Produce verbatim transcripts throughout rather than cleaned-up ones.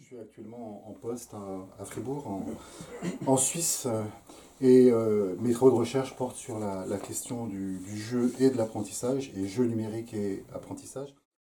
suis actuellement en poste à, à Fribourg, en, en Suisse, euh, et euh, mes travaux de recherche portent sur la, la question du, du jeu et de l'apprentissage, et jeu numérique et apprentissage.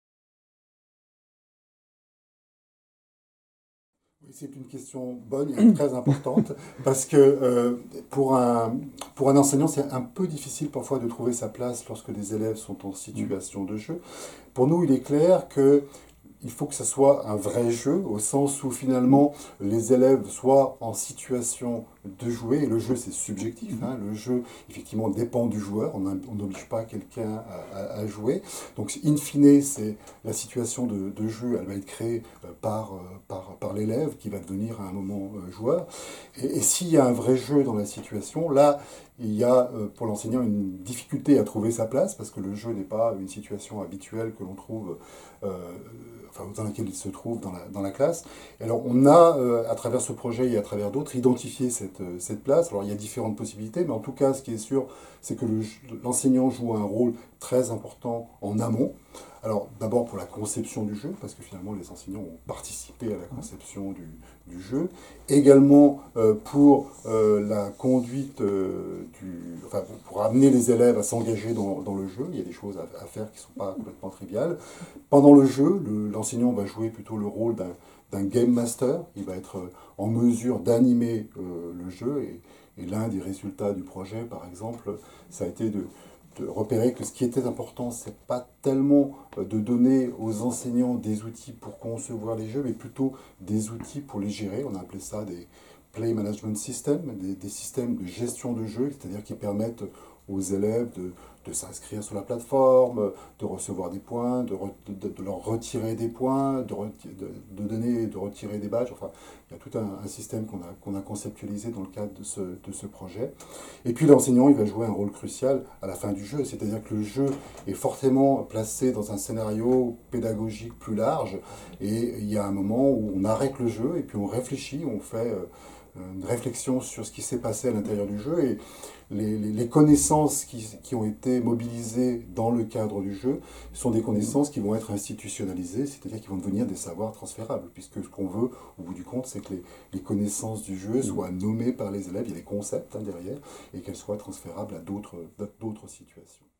Oui, c'est une question bonne et très importante parce que euh, pour un, pour un enseignant, c'est un peu difficile parfois de trouver sa place lorsque les élèves sont en situation de jeu. Pour nous, il est clair que il faut que ce soit un vrai jeu, au sens où finalement les élèves soient en situation de jouer, et le jeu c'est subjectif, hein, le jeu effectivement dépend du joueur, on on n'oblige pas quelqu'un à, à- à jouer, donc in fine c'est la situation de, de jeu, elle va être créée euh, par, euh, par, par l'élève qui va devenir à un moment euh, joueur, et, et s'il y a un vrai jeu dans la situation, là il y a euh, pour l'enseignant une difficulté à trouver sa place, parce que le jeu n'est pas une situation habituelle que l'on trouve euh, enfin, dans laquelle il se trouve dans la, dans la classe. Et alors on a, euh, à travers ce projet et à travers d'autres, identifié cette, euh, cette place. Alors il y a différentes possibilités, mais en tout cas, ce qui est sûr, c'est que le- l'enseignant joue un rôle très important en amont. Alors d'abord pour la conception du jeu, parce que finalement les enseignants ont participé à la conception du, du jeu. Également euh, pour euh, la conduite euh, du... Enfin, pour amener les élèves à s'engager dans, dans le jeu. Il y a des choses à, à faire qui ne sont pas complètement triviales. Pendant le jeu, le- l'enseignant va jouer plutôt le rôle d'un d'un game master. Il va être euh, en mesure d'animer euh, le jeu. Et, et l'un des résultats du projet, par exemple, ça a été de, de repérer que ce qui était important, c'est pas tellement euh, de donner aux enseignants des outils pour concevoir les jeux, mais plutôt des outils pour les gérer. On a appelé ça des play management systems, des, des systèmes de gestion de jeu, c'est-à-dire qui permettent aux élèves de, de s'inscrire sur la plateforme, de recevoir des points, de, re- de- de leur retirer des points, de, reti- de- de donner, de retirer des badges. Enfin, il y a tout un, un système qu'on a, qu'on a conceptualisé dans le cadre de ce, de ce projet. Et puis l'enseignant, il va jouer un rôle crucial à la fin du jeu, c'est-à-dire que le jeu est fortement placé dans un scénario pédagogique plus large, et il y a un moment où on arrête le jeu et puis on réfléchit, on fait euh, une réflexion sur ce qui s'est passé à l'intérieur du jeu, et les, les- les connaissances qui, qui ont été mobilisées dans le cadre du jeu sont des connaissances qui vont être institutionnalisées, c'est-à-dire qui vont devenir des savoirs transférables, puisque ce qu'on veut, au bout du compte, c'est que les, les connaissances du jeu soient nommées par les élèves, il y a des concepts hein, derrière, et qu'elles soient transférables à d'autres d'autres situations.